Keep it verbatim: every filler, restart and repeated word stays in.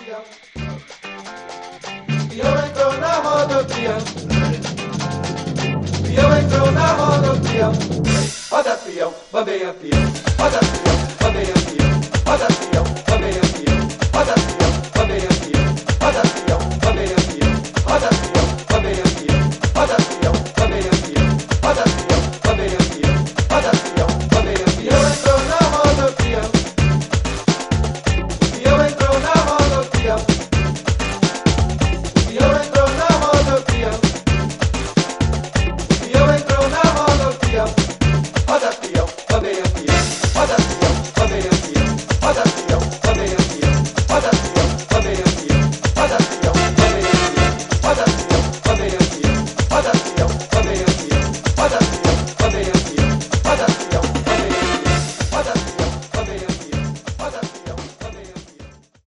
Pião entrou na roda, pião. Pião entrou na roda, pião. Roda, pião, bambeia, pião. Roda, pião, bambeia, pião. Roda, pião, bambeia, pião. Roda,